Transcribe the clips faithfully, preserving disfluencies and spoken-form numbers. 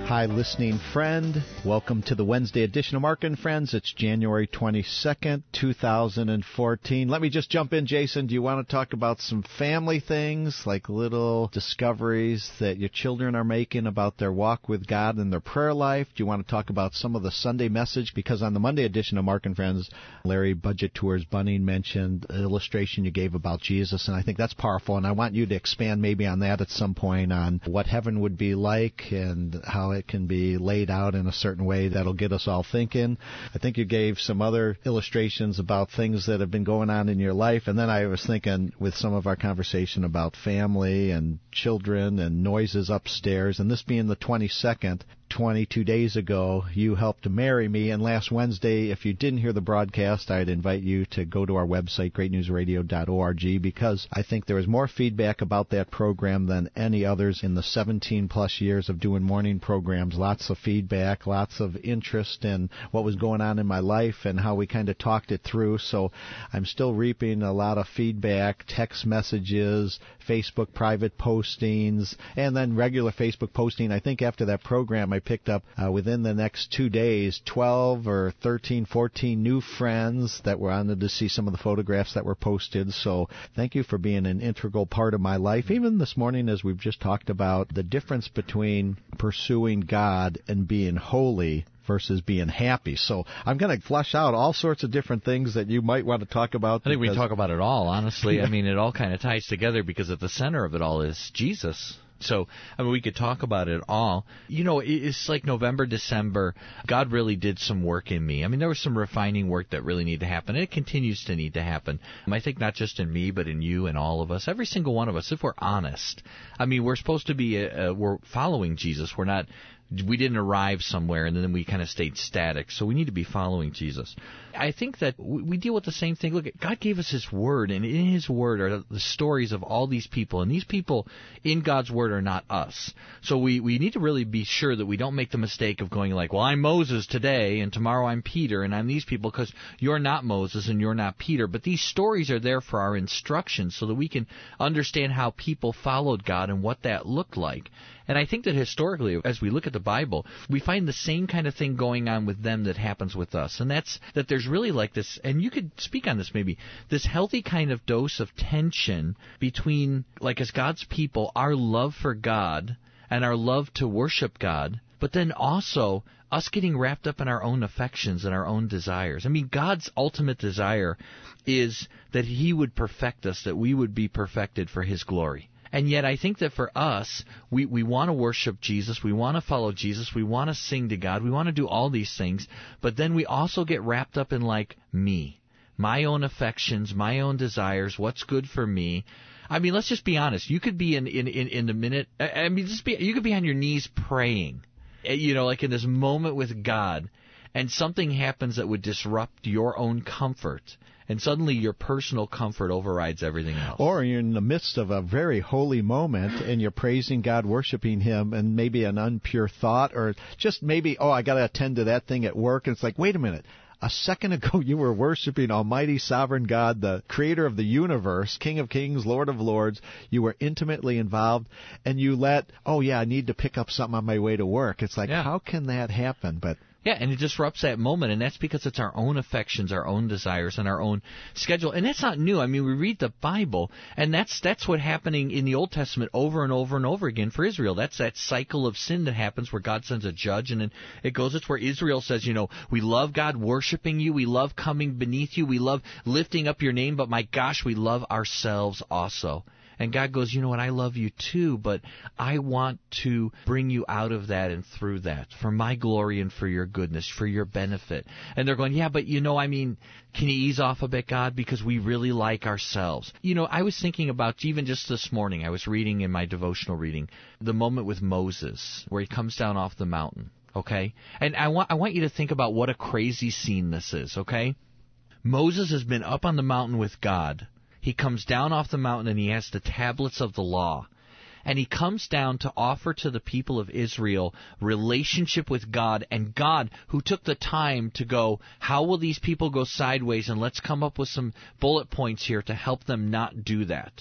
Hi, listening friend. Welcome to the Wednesday edition of Mark and Friends. It's January twenty-second, two thousand fourteen. Let me just jump in, Jason. Do you want to talk about some family things, like little discoveries that your children are making about their walk with God and their prayer life? Do you want to talk about some of the Sunday message? Because on the Monday edition of Mark and Friends, Larry Budget Tours Bunning mentioned an illustration you gave about Jesus, and I think that's powerful, and I want you to expand maybe on that at some point, on what heaven would be like and how it can be laid out in a certain way that'll get us all thinking. I think you gave some other illustrations about things that have been going on in your life, and then I was thinking with some of our conversation about family and children and noises upstairs, and this being the twenty-second, twenty-two days ago, you helped marry me, and last Wednesday, if you didn't hear the broadcast, I'd invite you to go to our website, great news radio dot org, because I think there was more feedback about that program than any others in the seventeen plus years of doing morning programs. Lots of feedback, lots of interest in what was going on in my life and how we kind of talked it through, so I'm still reaping a lot of feedback, text messages, Facebook private postings, and then regular Facebook posting. I think after that program, I picked up uh, within the next two days twelve or thirteen, fourteen new friends that were honored to see some of the photographs that were posted. So thank you for being an integral part of my life. Even this morning, as we've just talked about, the difference between pursuing God and being holy versus being happy. So I'm going to flesh out all sorts of different things that you might want to talk about. I think we can talk about it all, honestly. I mean, it all kind of ties together because at the center of it all is Jesus. So, I mean, we could talk about it all. You know, it's like November, December. God really did some work in me. I mean, there was some refining work that really needed to happen, and it continues to need to happen. I think not just in me, but in you and all of us, every single one of us, if we're honest. I mean, we're supposed to be, uh, we're following Jesus. We're not, we didn't arrive somewhere, and then we kind of stayed static. So we need to be following Jesus. I think that we deal with the same thing. Look, God gave us His Word, and in His Word are the stories of all these people. And these people in God's Word are not us. So we, we need to really be sure that we don't make the mistake of going like, well, I'm Moses today, and tomorrow I'm Peter, and I'm these people, because you're not Moses and you're not Peter. But these stories are there for our instruction so that we can understand how people followed God and what that looked like. And I think that historically, as we look at the Bible, we find the same kind of thing going on with them that happens with us. And that's that there's really like this, and you could speak on this maybe, this healthy kind of dose of tension between, like as God's people, our love for God and our love to worship God, but then also us getting wrapped up in our own affections and our own desires. I mean, God's ultimate desire is that He would perfect us, that we would be perfected for His glory. And yet I think that for us, we, we want to worship Jesus, we want to follow Jesus, we want to sing to God, we want to do all these things, but then we also get wrapped up in like me, my own affections, my own desires, what's good for me. I mean, let's just be honest. You could be in, in, in, in the minute, I mean, just be, you could be on your knees praying, you know, like in this moment with God, and something happens that would disrupt your own comfort. And suddenly your personal comfort overrides everything else. Or you're in the midst of a very holy moment and you're praising God, worshiping Him, and maybe an unpure thought, or just maybe, oh, I got to attend to that thing at work. And it's like, wait a minute. A second ago you were worshiping Almighty Sovereign God, the Creator of the universe, King of Kings, Lord of Lords. You were intimately involved, and you let, oh, yeah, I need to pick up something on my way to work. It's like, yeah. How can that happen? But Yeah, and it disrupts that moment, and that's because it's our own affections, our own desires, and our own schedule. And that's not new. I mean, we read the Bible, and that's that's what's happening in the Old Testament over and over and over again for Israel. That's that cycle of sin that happens where God sends a judge, and then it goes, it's where Israel says, you know, we love God worshiping you, we love coming beneath you, we love lifting up your name, but my gosh, we love ourselves also. And God goes, you know what, I love you too, but I want to bring you out of that and through that for my glory and for your goodness, for your benefit. And they're going, yeah, but you know, I mean, can you ease off a bit, God, because we really like ourselves. You know, I was thinking about, even just this morning, I was reading in my devotional reading, the moment with Moses, where he comes down off the mountain, okay? And I want I want you to think about what a crazy scene this is, okay? Moses has been up on the mountain with God. He comes down off the mountain and he has the tablets of the law. And he comes down to offer to the people of Israel relationship with God. And God, who took the time to go, how will these people go sideways? And let's come up with some bullet points here to help them not do that.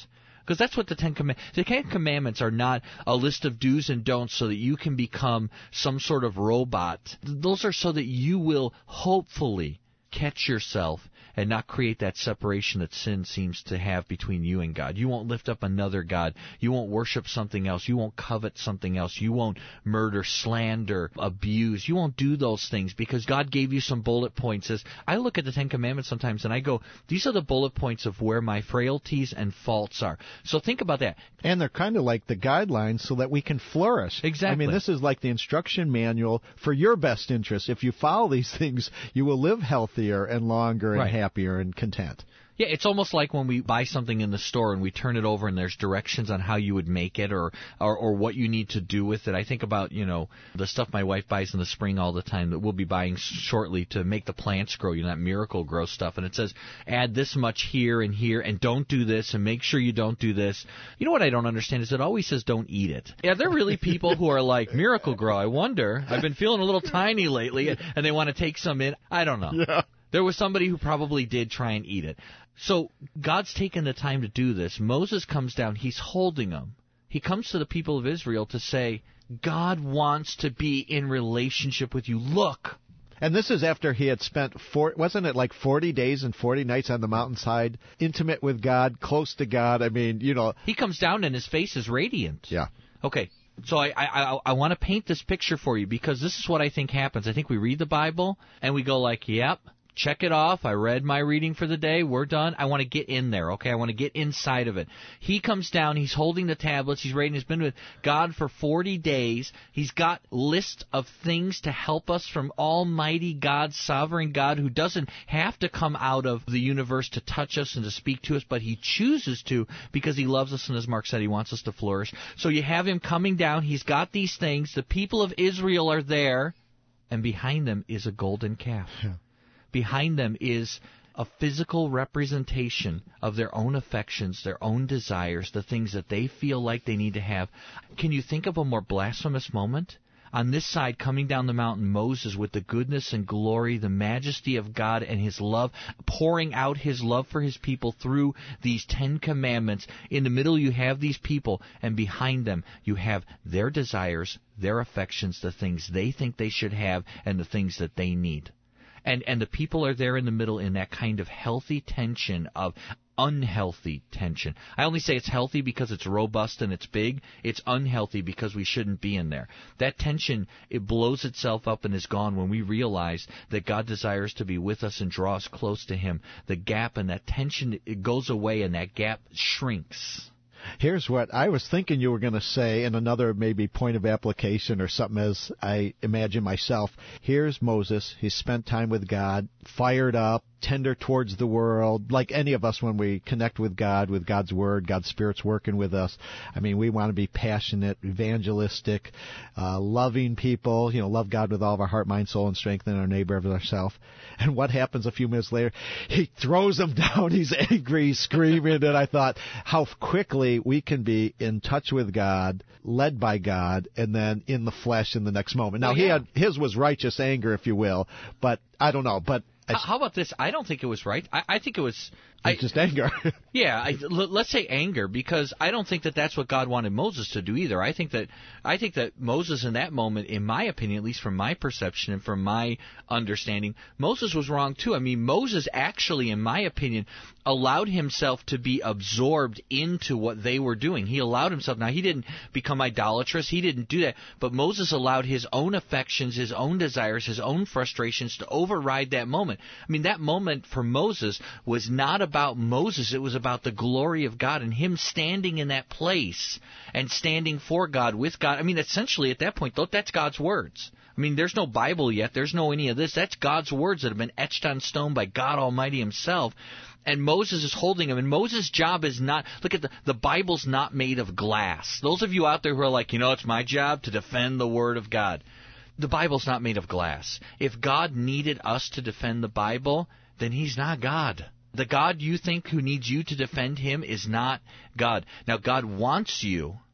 Because that's what the Ten Commandments... The Ten Commandments are not a list of do's and don'ts so that you can become some sort of robot. Those are so that you will hopefully catch yourself and not create that separation that sin seems to have between you and God. You won't lift up another God. You won't worship something else. You won't covet something else. You won't murder, slander, abuse. You won't do those things because God gave you some bullet points. As I look at the Ten Commandments sometimes and I go, these are the bullet points of where my frailties and faults are. So think about that. And they're kind of like the guidelines so that we can flourish. Exactly. I mean, this is like the instruction manual for your best interest. If you follow these things, you will live healthier and longer and Right. happier and content. Yeah, it's almost like when we buy something in the store and we turn it over and there's directions on how you would make it or, or or what you need to do with it. I think about, you know, the stuff my wife buys in the spring all the time that we'll be buying shortly to make the plants grow, you know, that Miracle Grow stuff. And it says, add this much here and here and don't do this and make sure you don't do this. You know what I don't understand is it always says don't eat it. Yeah, there are really people who are like, Miracle Grow, I wonder, I've been feeling a little tiny lately, and they want to take some in. I don't know. Yeah. There was somebody who probably did try and eat it. So God's taken the time to do this. Moses comes down. He's holding them. He comes to the people of Israel to say, God wants to be in relationship with you. Look. And this is after he had spent, four, wasn't it like forty days and forty nights on the mountainside, intimate with God, close to God? I mean, you know. He comes down and his face is radiant. Yeah. Okay. So I, I, I want to paint this picture for you because this is what I think happens. I think we read the Bible and we go like, yep. Check it off. I read my reading for the day. We're done. I want to get in there, okay? I want to get inside of it. He comes down. He's holding the tablets. He's reading. He's been with God for forty days. He's got lists of things to help us from Almighty God, Sovereign God, who doesn't have to come out of the universe to touch us and to speak to us, but He chooses to because He loves us, and as Mark said, He wants us to flourish. So you have Him coming down. He's got these things. The people of Israel are there, and behind them is a golden calf. Yeah. Behind them is a physical representation of their own affections, their own desires, the things that they feel like they need to have. Can you think of a more blasphemous moment? On this side, coming down the mountain, Moses with the goodness and glory, the majesty of God and His love, pouring out His love for His people through these Ten Commandments. In the middle, you have these people, and behind them, you have their desires, their affections, the things they think they should have, and the things that they need. And and the people are there in the middle in that kind of healthy tension of unhealthy tension. I only say it's healthy because it's robust and it's big. It's unhealthy because we shouldn't be in there. That tension, it blows itself up and is gone when we realize that God desires to be with us and draw us close to Him. The gap and that tension, it goes away and that gap shrinks. Here's what I was thinking you were going to say in another maybe point of application or something as I imagine myself. Here's Moses. He's spent time with God, fired up, tender towards the world, like any of us when we connect with God, with God's Word, God's Spirit's working with us. I mean, we want to be passionate, evangelistic, uh, loving people, you know, love God with all of our heart, mind, soul, and strength, and our neighbor as ourselves. And what happens a few minutes later? He throws them down. He's angry, screaming, and I thought how quickly we can be in touch with God, led by God, and then in the flesh in the next moment. Now, well, yeah. he had his was righteous anger, if you will, but I don't know, but how about this? I don't think it was right. I, I think it was... I, just anger. yeah, I, l- let's say anger, because I don't think that that's what God wanted Moses to do either. I think that I think that Moses in that moment, in my opinion, at least from my perception and from my understanding, Moses was wrong too. I mean, Moses actually, in my opinion, allowed himself to be absorbed into what they were doing. He allowed himself. Now, he didn't become idolatrous. He didn't do that. But Moses allowed his own affections, his own desires, his own frustrations to override that moment. I mean, that moment for Moses was not about about Moses. It was about the glory of God and him standing in that place and standing for God, with God. I mean, essentially at that point, that's God's words. I mean, there's no Bible yet. There's no any of this. That's God's words that have been etched on stone by God Almighty Himself. And Moses is holding them. And Moses' job is not, look at the, the Bible's not made of glass. Those of you out there who are like, you know, it's my job to defend the Word of God. The Bible's not made of glass. If God needed us to defend the Bible, then He's not God. The God you think who needs you to defend Him is not God. Now, God wants you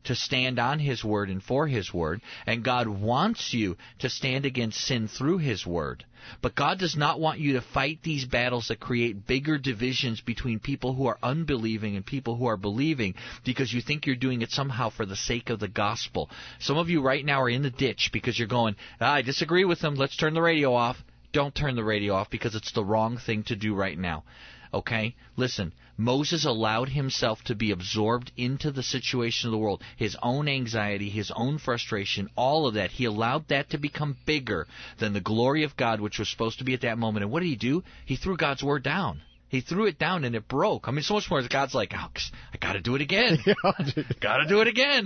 to stand on His Word and for His Word, and God wants you to stand against sin through His Word. But God does not want you to fight these battles that create bigger divisions between people who are unbelieving and people who are believing because you think you're doing it somehow for the sake of the gospel. Some of you right now are in the ditch because you're going, ah, I disagree with them, let's turn the radio off. Don't turn the radio off because it's the wrong thing to do right now. Okay? Listen, Moses allowed himself to be absorbed into the situation of the world, his own anxiety, his own frustration, all of that. He allowed that to become bigger than the glory of God, which was supposed to be at that moment. And what did he do? He threw God's Word down. He threw it down and it broke. I mean, so much more. God's like, oh, I got to do it again. got to do it again.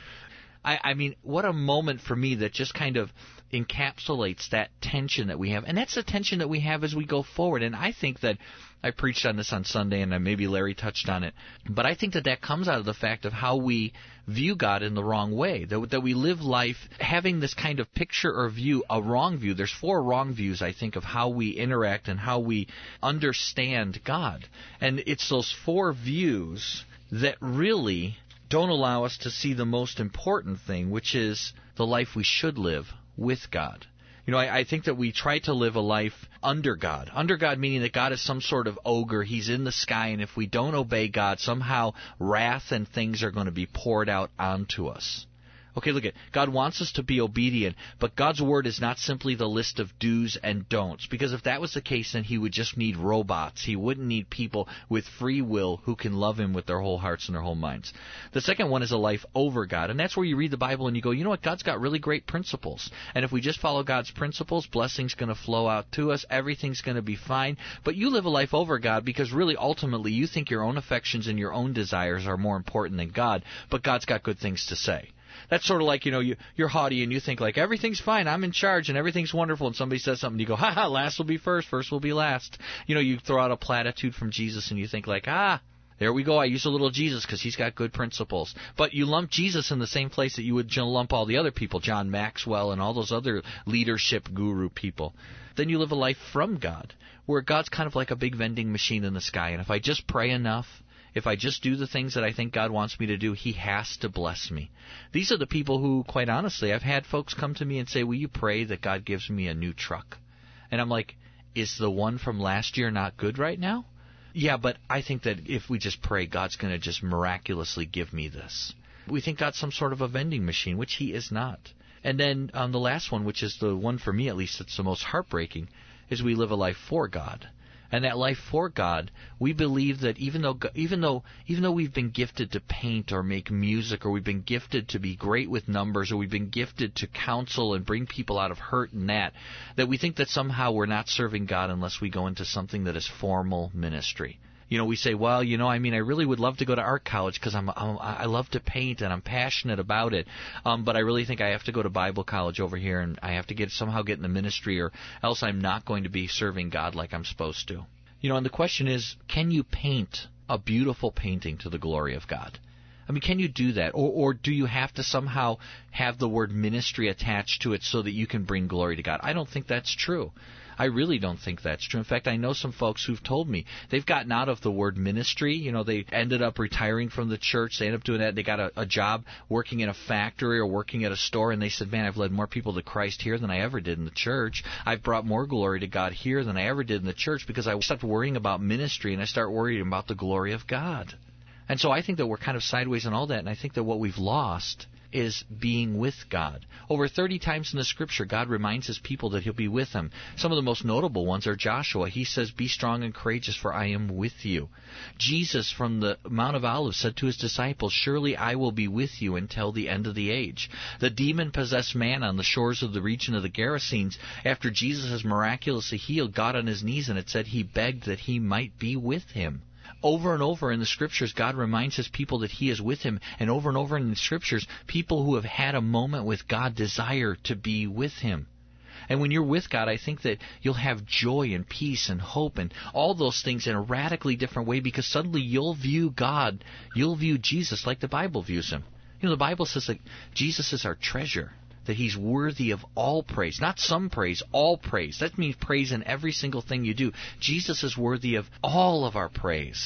I, I mean, what a moment for me that just kind of encapsulates that tension that we have. And that's the tension that we have as we go forward. And I think that I preached on this on Sunday, and maybe Larry touched on it. But I think that that comes out of the fact of how we view God in the wrong way, that, that we live life having this kind of picture or view, a wrong view. There's four wrong views, I think, of how we interact and how we understand God. And it's those four views that really don't allow us to see the most important thing, which is the life we should live with God. You know, I, I think that we try to live a life under God. Under God meaning that God is some sort of ogre. He's in the sky, and if we don't obey God, somehow wrath and things are going to be poured out onto us. Okay, look at God wants us to be obedient, but God's Word is not simply the list of do's and don'ts. Because if that was the case, then He would just need robots. He wouldn't need people with free will who can love Him with their whole hearts and their whole minds. The second one is a life over God, and that's where you read the Bible and you go, you know what, God's got really great principles. And if we just follow God's principles, blessing's going to flow out to us, everything's going to be fine. But you live a life over God because really ultimately you think your own affections and your own desires are more important than God, but God's got good things to say. That's sort of like, you know, you, you're haughty and you think like, everything's fine, I'm in charge and everything's wonderful, and somebody says something and you go, ha ha, last will be first, first will be last. You know, you throw out a platitude from Jesus and you think like, ah, there we go, I use a little Jesus because he's got good principles. But you lump Jesus in the same place that you would lump all the other people, John Maxwell and all those other leadership guru people. Then you live a life from God, where God's kind of like a big vending machine in the sky, and if I just pray enough, if I just do the things that I think God wants me to do, He has to bless me. These are the people who, quite honestly, I've had folks come to me and say, will you pray that God gives me a new truck? And I'm like, is the one from last year not good right now? Yeah, but I think that if we just pray, God's going to just miraculously give me this. We think God's some sort of a vending machine, which He is not. And then um, the last one, which is the one for me at least that's the most heartbreaking, is we live a life for God. And that life for God, we believe that even though even though even though we've been gifted to paint or make music, or we've been gifted to be great with numbers, or we've been gifted to counsel and bring people out of hurt and that, that we think that somehow we're not serving God unless we go into something that is formal ministry. You know, we say, well, you know, I mean, I really would love to go to art college because I'm, I'm I love to paint and I'm passionate about it. Um, but I really think I have to go to Bible college over here, and I have to get somehow get in the ministry, or else I'm not going to be serving God like I'm supposed to. You know, and the question is, can you paint a beautiful painting to the glory of God? I mean, can you do that? Or, or do you have to somehow have the word ministry attached to it so that you can bring glory to God? I don't think that's true. I really don't think that's true. In fact, I know some folks who've told me they've gotten out of the word ministry. You know, they ended up retiring from the church. They ended up doing that. They got a, a job working in a factory or working at a store, and they said, man, I've led more people to Christ here than I ever did in the church. I've brought more glory to God here than I ever did in the church because I stopped worrying about ministry and I started worrying about the glory of God. And so I think that we're kind of sideways on all that, and I think that what we've lost is being with God. Over thirty times in the Scripture, God reminds His people that He'll be with them. Some of the most notable ones are Joshua. He says, be strong and courageous, for I am with you. Jesus from the Mount of Olives said to His disciples, surely I will be with you until the end of the age. The demon-possessed man on the shores of the region of the Gerasenes, after Jesus has miraculously healed, got on his knees, and it said he begged that he might be with Him. Over and over in the Scriptures, God reminds His people that He is with Him. And over and over in the Scriptures, people who have had a moment with God desire to be with Him. And when you're with God, I think that you'll have joy and peace and hope and all those things in a radically different way, because suddenly you'll view God, you'll view Jesus like the Bible views Him. You know, the Bible says that Jesus is our treasure, that He's worthy of all praise. Not some praise, all praise. That means praise in every single thing you do. Jesus is worthy of all of our praise.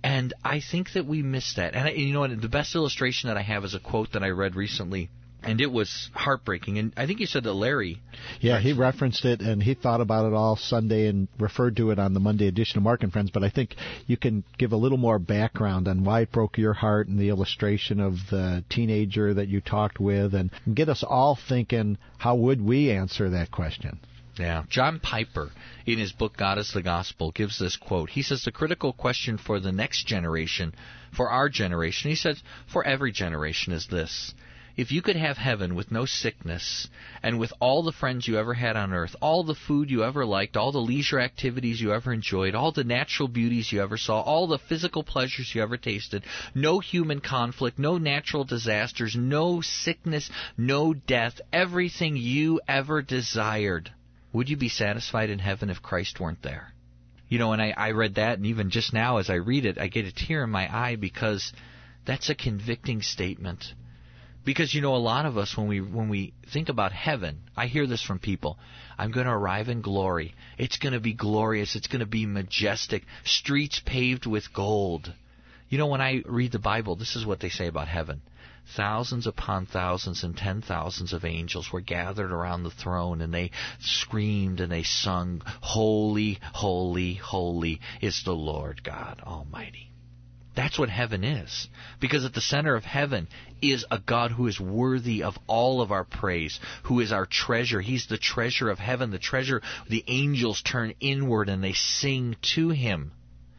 And I think that we miss that. And, I, you know, the best illustration that I have is a quote that I read recently, and it was heartbreaking. And I think you said that Larry... Yeah, he referenced it, and he thought about it all Sunday and referred to it on the Monday edition of Mark and Friends. But I think you can give a little more background on why it broke your heart and the illustration of the teenager that you talked with, and get us all thinking, how would we answer that question? Yeah. John Piper, in his book God is the Gospel, gives this quote. He says, the critical question for the next generation, for our generation, he says, for every generation is this. If you could have heaven with no sickness, and with all the friends you ever had on earth, all the food you ever liked, all the leisure activities you ever enjoyed, all the natural beauties you ever saw, all the physical pleasures you ever tasted, no human conflict, no natural disasters, no sickness, no death, everything you ever desired, would you be satisfied in heaven if Christ weren't there? You know, and I, I read that, and even just now as I read it, I get a tear in my eye because that's a convicting statement. Because, you know, a lot of us, when we when we think about heaven, I hear this from people. I'm going to arrive in glory. It's going to be glorious. It's going to be majestic. Streets paved with gold. You know, when I read the Bible, this is what they say about heaven. Thousands upon thousands and ten thousands of angels were gathered around the throne, and they screamed and they sung, Holy, holy, holy is the Lord God Almighty. That's what heaven is. Because at the center of heaven is a God who is worthy of all of our praise, who is our treasure. He's the treasure of heaven, the treasure. The angels turn inward and they sing to him.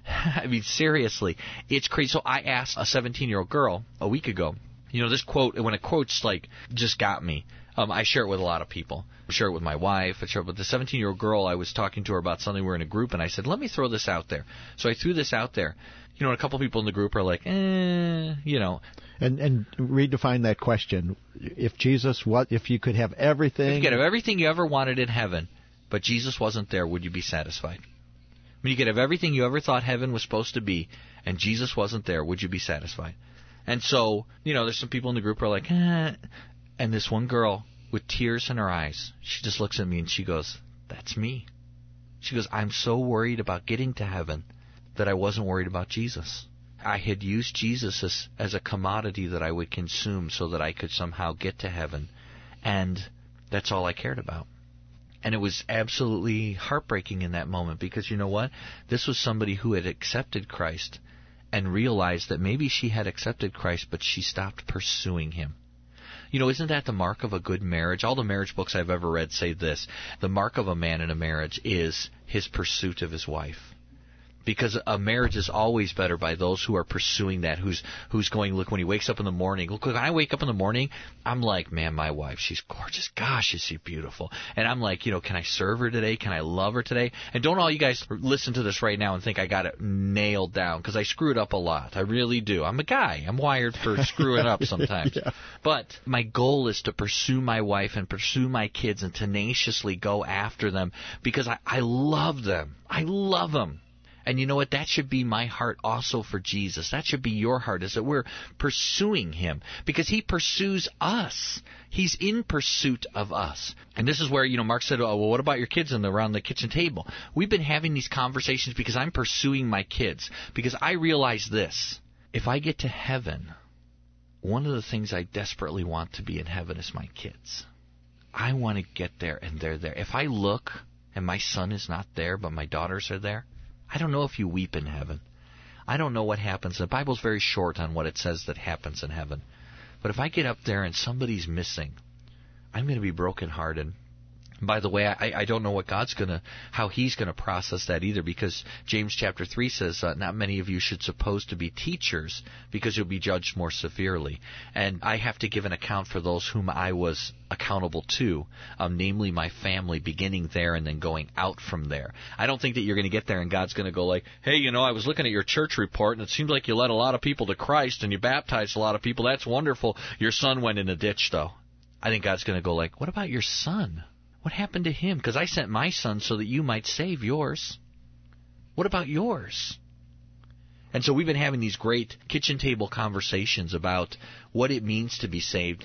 I mean, seriously, it's crazy. So I asked a seventeen-year-old girl a week ago, you know, this quote, when a quote's like, just got me. Um, I share it with a lot of people. I share it with my wife. I share it with the seventeen-year-old girl. I was talking to her about something. We were in a group, and I said, let me throw this out there. So I threw this out there. You know, a couple people in the group are like, eh, you know. And and redefine that question. If Jesus, what if you could have everything? If you could have everything you ever wanted in heaven, but Jesus wasn't there, would you be satisfied? When you could have everything you ever thought heaven was supposed to be, and Jesus wasn't there, would you be satisfied? And so, you know, there's some people in the group who are like, eh. And this one girl, with tears in her eyes, she just looks at me and she goes, that's me. She goes, I'm so worried about getting to heaven that I wasn't worried about Jesus. I had used Jesus as, as a commodity that I would consume so that I could somehow get to heaven. And that's all I cared about. And it was absolutely heartbreaking in that moment because, you know what? This was somebody who had accepted Christ and realized that maybe she had accepted Christ, but she stopped pursuing him. You know, isn't that the mark of a good marriage? All the marriage books I've ever read say this. The mark of a man in a marriage is his pursuit of his wife. Because a marriage is always better by those who are pursuing that, who's who's going, look, when he wakes up in the morning, look, when I wake up in the morning, I'm like, man, my wife, she's gorgeous. Gosh, is she beautiful. And I'm like, you know, can I serve her today? Can I love her today? And don't all you guys listen to this right now and think I got it nailed down, because I screw it up a lot. I really do. I'm a guy. I'm wired for screwing up sometimes. Yeah. But my goal is to pursue my wife and pursue my kids and tenaciously go after them because I, I love them. I love them. And you know what? That should be my heart also for Jesus. That should be your heart, is that we're pursuing him because he pursues us. He's in pursuit of us. And this is where, you know, Mark said, oh, well, what about your kids and around the kitchen table? We've been having these conversations because I'm pursuing my kids, because I realize this. If I get to heaven, one of the things I desperately want to be in heaven is my kids. I want to get there and they're there. If I look and my son is not there, but my daughters are there, I don't know if you weep in heaven. I don't know what happens. The Bible's very short on what it says that happens in heaven. But if I get up there and somebody's missing, I'm going to be brokenhearted. By the way, I, I don't know what God's going to, how he's going to process that either, because James chapter three says, uh, not many of you should suppose to be teachers because you'll be judged more severely. And I have to give an account for those whom I was accountable to, um, namely my family, beginning there and then going out from there. I don't think that you're going to get there and God's going to go like, hey, you know, I was looking at your church report and it seems like you led a lot of people to Christ and you baptized a lot of people. That's wonderful. Your son went in a ditch, though. I think God's going to go like, what about your son? What happened to him? Because I sent my son so that you might save yours. What about yours? And so we've been having these great kitchen table conversations about what it means to be saved.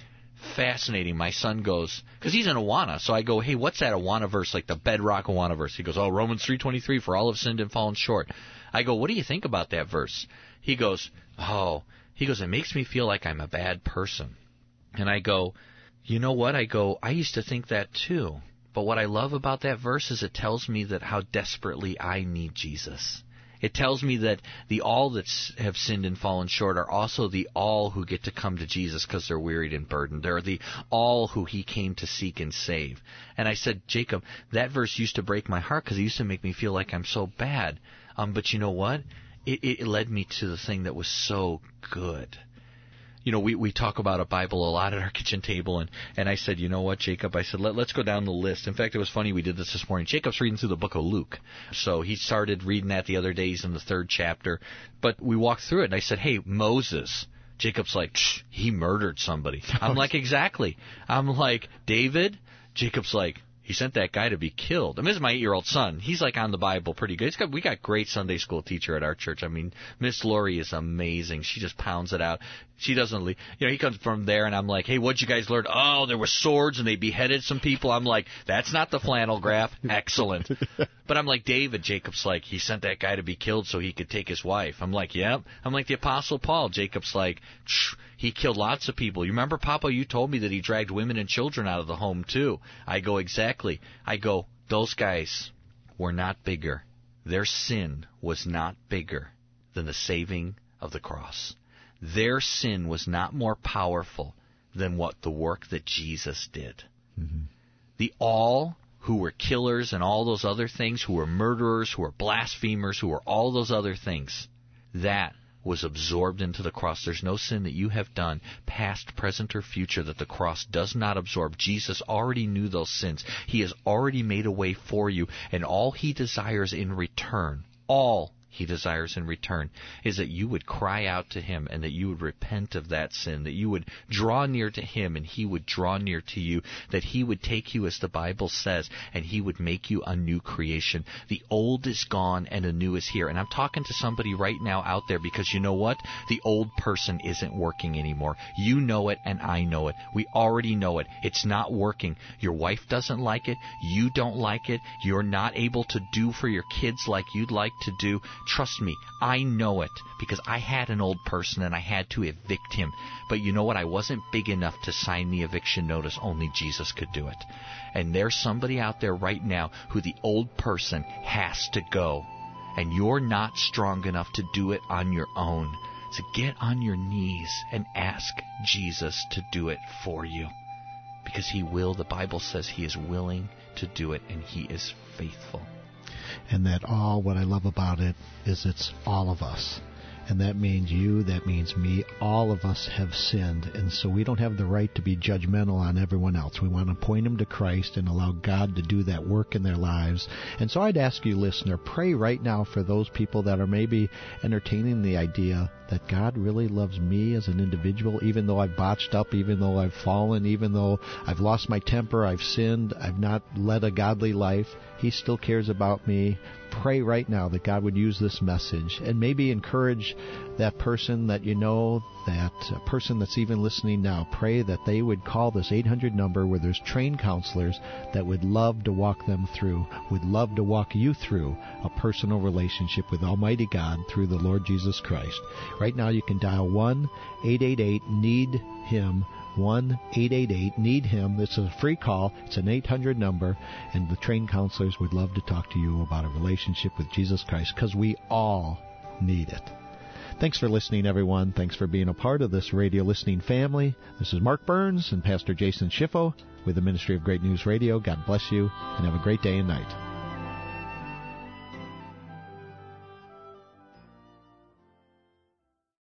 fascinating. My son goes, because he's in Awana, so I go, hey, what's that Awana verse, like the bedrock Awana verse? He goes, oh, Romans three twenty-three, for all have sinned and fallen short. I go, what do you think about that verse? He goes, oh, he goes, it makes me feel like I'm a bad person. And I go, you know what? I go, I used to think that too. But what I love about that verse is it tells me that how desperately I need Jesus. It tells me that the all that have sinned and fallen short are also the all who get to come to Jesus because they're wearied and burdened. They're the all who he came to seek and save. And I said, Jacob, that verse used to break my heart because it used to make me feel like I'm so bad. Um, but you know what? It, it led me to the thing that was so good. You know, we, we talk about a Bible a lot at our kitchen table, and, and I said, you know what, Jacob? I said, Let, let's go down the list. In fact, it was funny, we did this this morning. Jacob's reading through the book of Luke. So he started reading that the other day. He's in the third chapter. But we walked through it, and I said, hey, Moses. Jacob's like, he murdered somebody. I'm like, exactly. I'm like, David? Jacob's like, he sent that guy to be killed. I mean, this is my eight-year-old son. He's like on the Bible pretty good. He's got, we got great Sunday school teacher at our church. I mean, Miss Lori is amazing. She just pounds it out. She doesn't leave. You know, he comes from there, and I'm like, hey, what'd you guys learn? Oh, there were swords, and they beheaded some people. I'm like, that's not the flannel graph. Excellent. But I'm like, David. Jacob's like, he sent that guy to be killed so he could take his wife. I'm like, yep. I'm like the Apostle Paul. Jacob's like, shh. He killed lots of people. You remember, Papa, you told me that he dragged women and children out of the home, too. I go, exactly. I go, those guys were not bigger. Their sin was not bigger than the saving of the cross. Their sin was not more powerful than what the work that Jesus did. Mm-hmm. The all who were killers and all those other things, who were murderers, who were blasphemers, who were all those other things, that was absorbed into the cross. There's no sin that you have done, past, present, or future, that the cross does not absorb. Jesus already knew those sins. He has already made a way for you, and all he desires in return, all he desires in return, is that you would cry out to him and that you would repent of that sin, that you would draw near to him and he would draw near to you, that he would take you, as the Bible says, and he would make you a new creation. The old is gone and a new is here. And I'm talking to somebody right now out there because you know what? The old person isn't working anymore. You know it and I know it. We already know it. It's not working. Your wife doesn't like it. You don't like it. You're not able to do for your kids like you'd like to do. Trust me, I know it because I had an old person and I had to evict him. But you know what? I wasn't big enough to sign the eviction notice. Only Jesus could do it. And there's somebody out there right now who the old person has to go. And you're not strong enough to do it on your own. So get on your knees and ask Jesus to do it for you. Because he will. The Bible says he is willing to do it and he is faithful. And that all, what I love about it is it's all of us. And that means you, that means me. All of us have sinned. And so we don't have the right to be judgmental on everyone else. We want to point them to Christ and allow God to do that work in their lives. And so I'd ask you, listener, pray right now for those people that are maybe entertaining the idea that God really loves me as an individual, even though I've botched up, even though I've fallen, even though I've lost my temper, I've sinned, I've not led a godly life. He still cares about me. Pray right now that God would use this message and maybe encourage that person that you know, that person that's even listening now. Pray that they would call this eight hundred number where there's trained counselors that would love to walk them through, would love to walk you through a personal relationship with Almighty God through the Lord Jesus Christ. Right now you can dial one eight eight eight need him, one eight eight eight need him. It's a free call. It's an eight hundred number, and the trained counselors would love to talk to you about a relationship with Jesus Christ because we all need it. Thanks for listening, everyone. Thanks for being a part of this radio listening family. This is Mark Burns and Pastor Jason Schiffo with the Ministry of Great News Radio. God bless you, and have a great day and night.